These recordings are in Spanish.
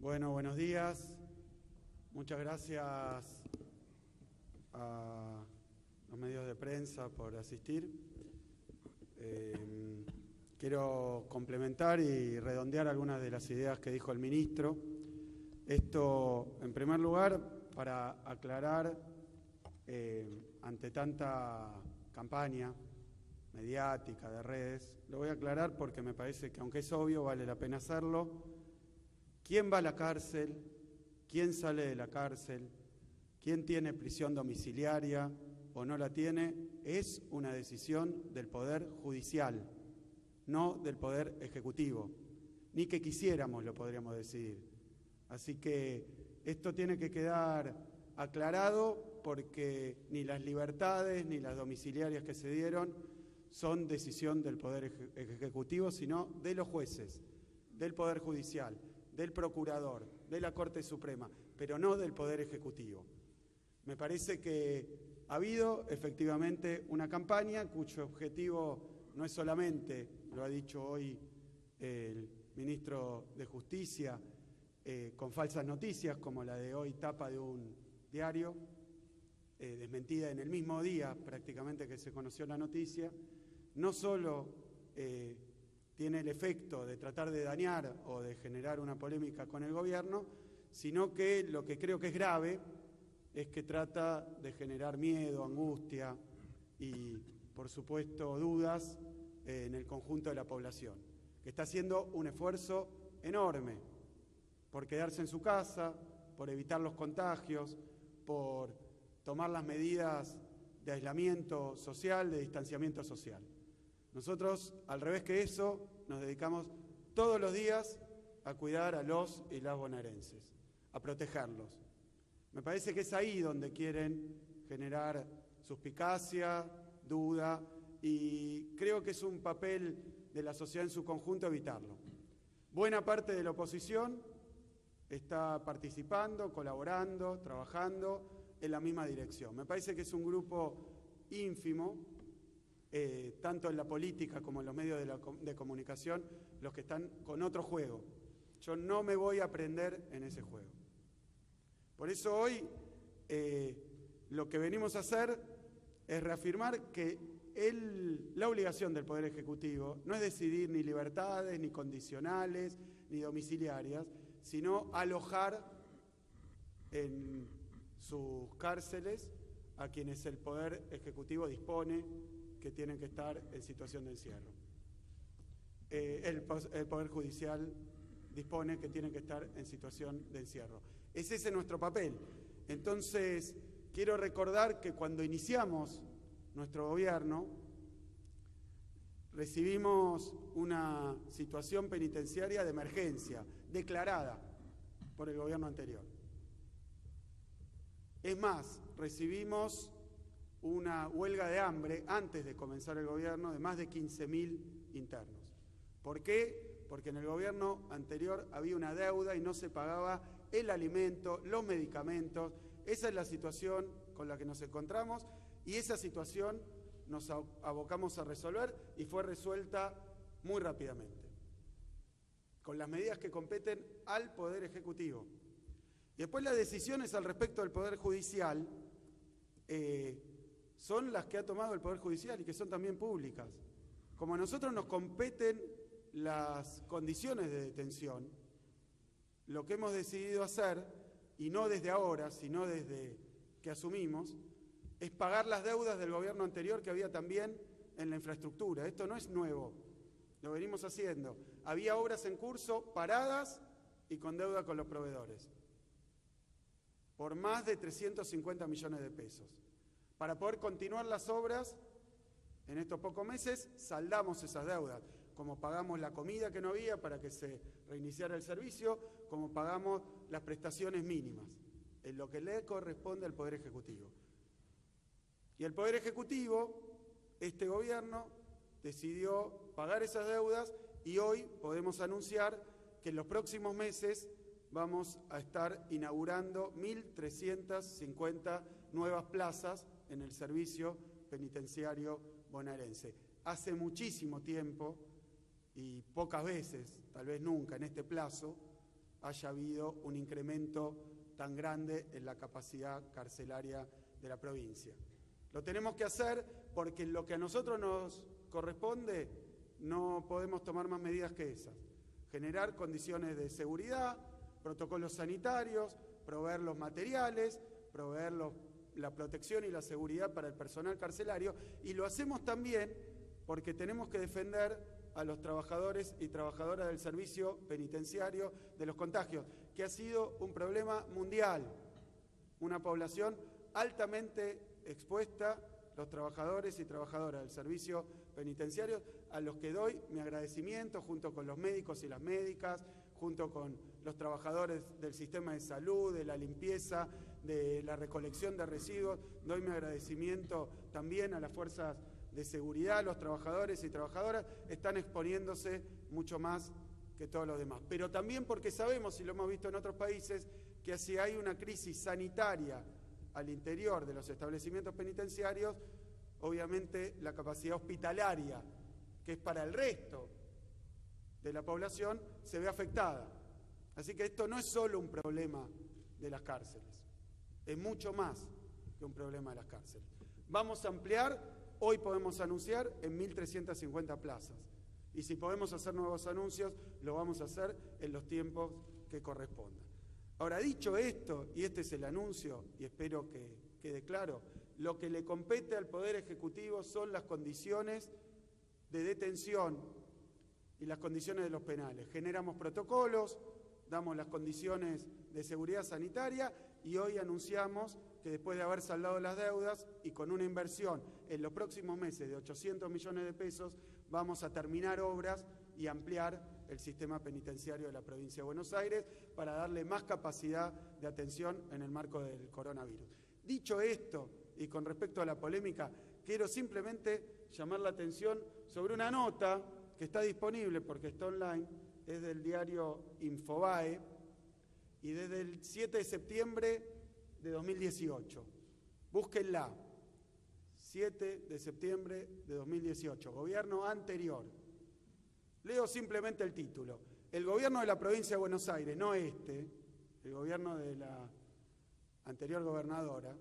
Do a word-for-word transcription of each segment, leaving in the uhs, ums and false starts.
Bueno, buenos días. Muchas gracias a los medios de prensa por asistir. Eh, quiero complementar y redondear algunas de las ideas que dijo el ministro. Esto, en primer lugar, para aclarar, eh, ante tanta campaña mediática de redes, lo voy a aclarar porque me parece que, aunque es obvio, vale la pena hacerlo. ¿Quién va a la cárcel? ¿Quién sale de la cárcel? ¿Quién tiene prisión domiciliaria o no la tiene? Es una decisión del Poder Judicial, no del Poder Ejecutivo. Ni que quisiéramos lo podríamos decidir. Así que esto tiene que quedar aclarado, porque ni las libertades ni las domiciliarias que se dieron son decisión del Poder Ejecutivo, sino de los jueces, del Poder Judicial, del Procurador, de la Corte Suprema, pero no del Poder Ejecutivo. Me parece que ha habido efectivamente una campaña cuyo objetivo no es solamente, lo ha dicho hoy el ministro de Justicia, eh, con falsas noticias, como la de hoy, tapa de un diario, eh, desmentida en el mismo día prácticamente que se conoció la noticia, no solo eh, tiene el efecto de tratar de dañar o de generar una polémica con el gobierno, sino que lo que creo que es grave es que trata de generar miedo, angustia y, por supuesto, dudas eh, en el conjunto de la población, que está haciendo un esfuerzo enorme por quedarse en su casa, por evitar los contagios, por tomar las medidas de aislamiento social, de distanciamiento social. Nosotros, al revés que eso, nos dedicamos todos los días a cuidar a los y las bonaerenses, a protegerlos. Me parece que es ahí donde quieren generar suspicacia, duda, y creo que es un papel de la sociedad en su conjunto evitarlo. Buena parte de la oposición está participando, colaborando, trabajando en la misma dirección. Me parece que es un grupo ínfimo, Eh, tanto en la política como en los medios de, la, de comunicación, los que están con otro juego. Yo no me voy a prender en ese juego. Por eso hoy eh, lo que venimos a hacer es reafirmar que el, la obligación del Poder Ejecutivo no es decidir ni libertades, ni condicionales, ni domiciliarias, sino alojar en sus cárceles a quienes el Poder Ejecutivo dispone que tienen que estar en situación de encierro. Eh, el, el Poder Judicial dispone que tienen que estar en situación de encierro. Es ese nuestro papel. Entonces, quiero recordar que cuando iniciamos nuestro gobierno, recibimos una situación penitenciaria de emergencia, declarada por el gobierno anterior. Es más, recibimos una huelga de hambre antes de comenzar el gobierno de más de quince mil internos. ¿Por qué? Porque en el gobierno anterior había una deuda y no se pagaba el alimento, los medicamentos. Esa es la situación con la que nos encontramos y esa situación nos abocamos a resolver y fue resuelta muy rápidamente, con las medidas que competen al Poder Ejecutivo. Y después las decisiones al respecto del Poder Judicial eh, son las que ha tomado el Poder Judicial y que son también públicas. Como a nosotros nos competen las condiciones de detención, lo que hemos decidido hacer, y no desde ahora, sino desde que asumimos, es pagar las deudas del gobierno anterior que había también en la infraestructura. Esto no es nuevo, lo venimos haciendo. Había obras en curso paradas y con deuda con los proveedores, por más de trescientos cincuenta millones de pesos. Para poder continuar las obras, en estos pocos meses, saldamos esas deudas, como pagamos la comida que no había para que se reiniciara el servicio, como pagamos las prestaciones mínimas, en lo que le corresponde al Poder Ejecutivo. Y el Poder Ejecutivo, este gobierno, decidió pagar esas deudas y hoy podemos anunciar que en los próximos meses vamos a estar inaugurando mil trescientas cincuenta nuevas plazas en el servicio penitenciario bonaerense. Hace muchísimo tiempo, y pocas veces, tal vez nunca en este plazo, haya habido un incremento tan grande en la capacidad carcelaria de la provincia. Lo tenemos que hacer porque en lo que a nosotros nos corresponde no podemos tomar más medidas que esas. Generar condiciones de seguridad, protocolos sanitarios, proveer los materiales, proveer los, la protección y la seguridad para el personal carcelario, y lo hacemos también porque tenemos que defender a los trabajadores y trabajadoras del servicio penitenciario de los contagios, que ha sido un problema mundial, una población altamente expuesta, los trabajadores y trabajadoras del servicio penitenciario, a los que doy mi agradecimiento junto con los médicos y las médicas, junto con los trabajadores del sistema de salud, de la limpieza, de la recolección de residuos. Doy mi agradecimiento también a las fuerzas de seguridad. Los trabajadores y trabajadoras están exponiéndose mucho más que todos los demás. Pero también porque sabemos, y lo hemos visto en otros países, que si hay una crisis sanitaria al interior de los establecimientos penitenciarios, obviamente la capacidad hospitalaria, que es para el resto de la población, se ve afectada. Así que esto no es solo un problema de las cárceles, es mucho más que un problema de las cárceles. Vamos a ampliar, hoy podemos anunciar en mil trescientas cincuenta plazas, y si podemos hacer nuevos anuncios, lo vamos a hacer en los tiempos que correspondan. Ahora, dicho esto, y este es el anuncio, y espero que quede claro, lo que le compete al Poder Ejecutivo son las condiciones de detención y las condiciones de los penales. Generamos protocolos, damos las condiciones de seguridad sanitaria, y hoy anunciamos que después de haber saldado las deudas y con una inversión en los próximos meses de ochocientos millones de pesos, vamos a terminar obras y ampliar el sistema penitenciario de la provincia de Buenos Aires para darle más capacidad de atención en el marco del coronavirus. Dicho esto, y con respecto a la polémica, quiero simplemente llamar la atención sobre una nota que está disponible porque está online, es del diario Infobae, y desde el siete de septiembre de dos mil dieciocho. Búsquenla. siete de septiembre de dos mil dieciocho, gobierno anterior. Leo simplemente el título. El gobierno de la provincia de Buenos Aires, no este, el gobierno de la anterior gobernadora,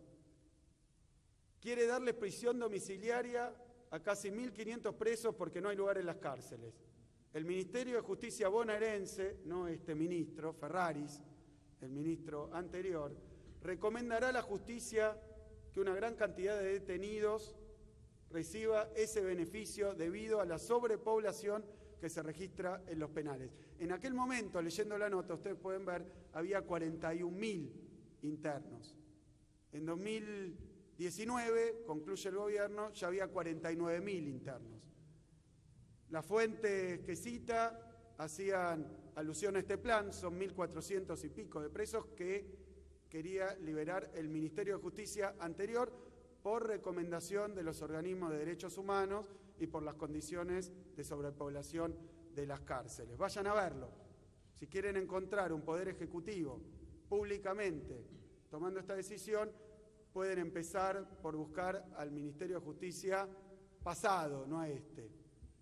quiere darle prisión domiciliaria a casi mil quinientos presos porque no hay lugar en las cárceles. El Ministerio de Justicia bonaerense, no este ministro, Ferraris, el ministro anterior, recomendará a la justicia que una gran cantidad de detenidos reciba ese beneficio debido a la sobrepoblación que se registra en los penales. En aquel momento, leyendo la nota, ustedes pueden ver, había cuarenta y un mil internos. En dos mil diecinueve, concluye el gobierno, ya había cuarenta y nueve mil internos. Las fuentes que cita hacían alusión a este plan, son mil cuatrocientos y pico de presos que quería liberar el Ministerio de Justicia anterior por recomendación de los organismos de derechos humanos y por las condiciones de sobrepoblación de las cárceles. Vayan a verlo. Si quieren encontrar un poder ejecutivo públicamente tomando esta decisión, pueden empezar por buscar al Ministerio de Justicia pasado, no a este.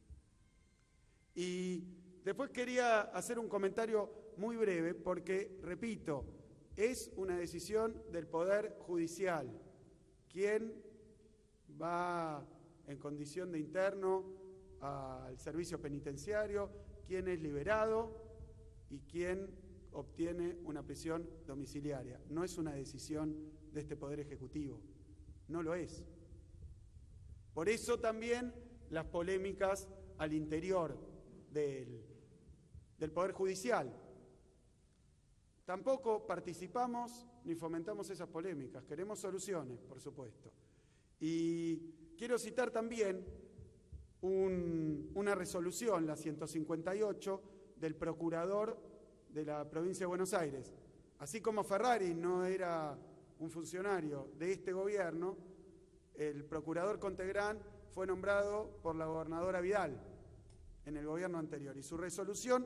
Y después quería hacer un comentario muy breve porque, repito, es una decisión del Poder Judicial. ¿Quién va en condición de interno al servicio penitenciario? ¿Quién es liberado? ¿Y quién obtiene una prisión domiciliaria? No es una decisión de este Poder Ejecutivo. No lo es. Por eso también las polémicas al interior del, del Poder Judicial. Tampoco participamos ni fomentamos esas polémicas. Queremos soluciones, por supuesto. Y quiero citar también un, una resolución, la ciento cincuenta y ocho, del procurador de la provincia de Buenos Aires. Así como Ferrari no era un funcionario de este gobierno, el procurador Contegrán fue nombrado por la gobernadora Vidal en el gobierno anterior. Y su resolución,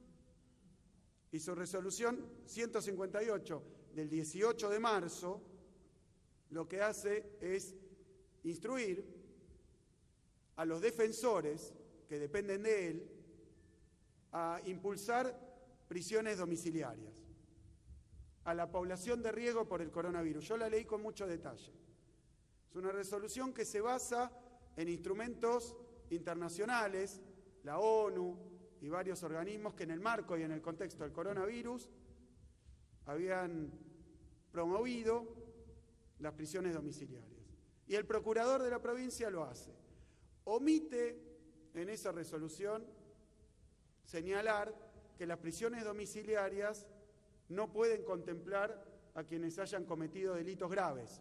y su resolución ciento cincuenta y ocho del dieciocho de marzo, lo que hace es instruir a los defensores que dependen de él a impulsar prisiones domiciliarias a la población de riesgo por el coronavirus. Yo la leí con mucho detalle. Es una resolución que se basa en instrumentos internacionales, la ONU y varios organismos que en el marco y en el contexto del coronavirus habían promovido las prisiones domiciliarias. Y el procurador de la provincia lo hace. Omite en esa resolución señalar que las prisiones domiciliarias no pueden contemplar a quienes hayan cometido delitos graves,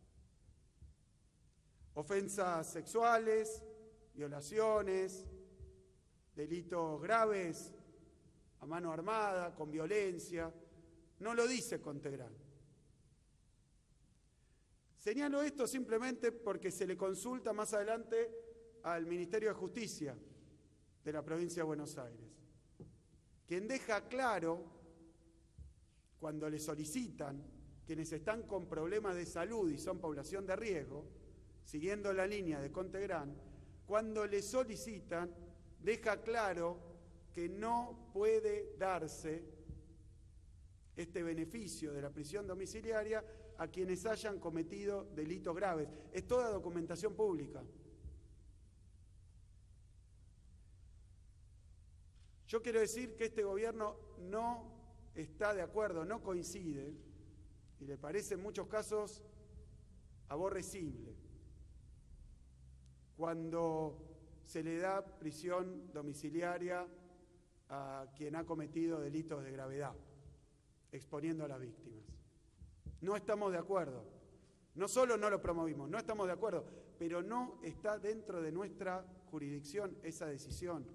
ofensas sexuales, violaciones, delitos graves a mano armada, con violencia. No lo dice Contegran. Señalo esto simplemente porque se le consulta más adelante al Ministerio de Justicia de la provincia de Buenos Aires, quien deja claro, cuando le solicitan quienes están con problemas de salud y son población de riesgo, siguiendo la línea de Contegran, cuando le solicitan, deja claro que no puede darse este beneficio de la prisión domiciliaria a quienes hayan cometido delitos graves. Es toda documentación pública. Yo quiero decir que este gobierno no está de acuerdo, no coincide, y le parece en muchos casos aborrecible cuando se le da prisión domiciliaria a quien ha cometido delitos de gravedad, exponiendo a las víctimas. No estamos de acuerdo. No solo no lo promovimos, no estamos de acuerdo, pero no está dentro de nuestra jurisdicción esa decisión.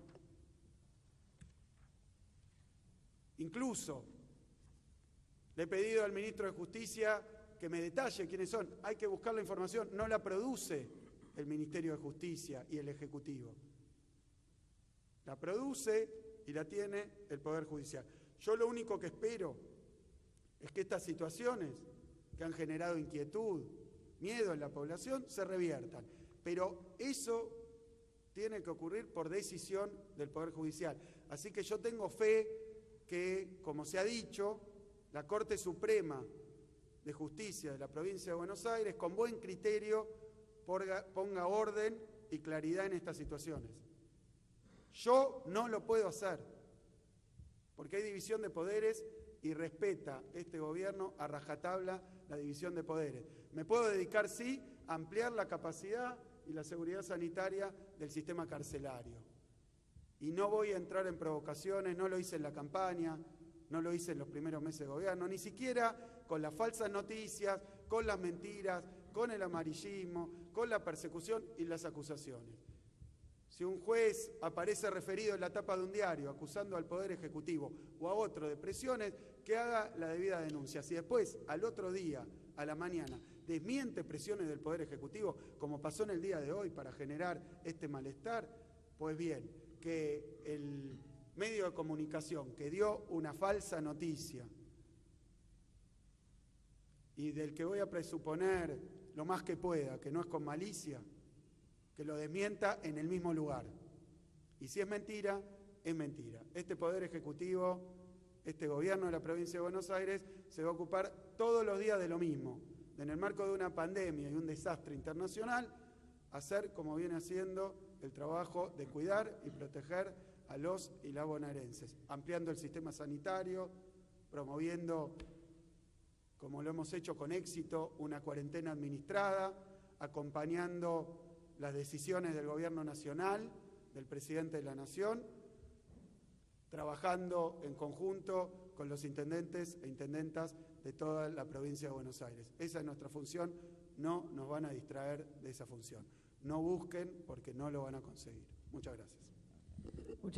Incluso le he pedido al ministro de Justicia que me detalle quiénes son. Hay que buscar la información, no la produce el Ministerio de Justicia y el Ejecutivo. La produce y la tiene el Poder Judicial. Yo lo único que espero es que estas situaciones que han generado inquietud, miedo en la población, se reviertan. Pero eso tiene que ocurrir por decisión del Poder Judicial. Así que yo tengo fe que, como se ha dicho, la Corte Suprema de Justicia de la provincia de Buenos Aires, con buen criterio, ponga orden y claridad en estas situaciones. Yo no lo puedo hacer, porque hay división de poderes y respeta este gobierno a rajatabla la división de poderes. Me puedo dedicar, sí, a ampliar la capacidad y la seguridad sanitaria del sistema carcelario. Y no voy a entrar en provocaciones, no lo hice en la campaña, no lo hice en los primeros meses de gobierno, ni siquiera con las falsas noticias, con las mentiras, con el amarillismo, con la persecución y las acusaciones. Si un juez aparece referido en la tapa de un diario acusando al Poder Ejecutivo o a otro de presiones, que haga la debida denuncia. Si después, al otro día, a la mañana, desmiente presiones del Poder Ejecutivo, como pasó en el día de hoy para generar este malestar, pues bien, que el medio de comunicación que dio una falsa noticia y del que voy a presuponer lo más que pueda, que no es con malicia, que lo desmienta en el mismo lugar. Y si es mentira, es mentira. Este Poder Ejecutivo, este gobierno de la provincia de Buenos Aires, se va a ocupar todos los días de lo mismo, en el marco de una pandemia y un desastre internacional, hacer, como viene haciendo, el trabajo de cuidar y proteger a los y las bonaerenses, ampliando el sistema sanitario, promoviendo, como lo hemos hecho con éxito, una cuarentena administrada, acompañando las decisiones del Gobierno Nacional, del Presidente de la Nación, trabajando en conjunto con los intendentes e intendentas de toda la provincia de Buenos Aires. Esa es nuestra función, no nos van a distraer de esa función. No busquen porque no lo van a conseguir. Muchas gracias.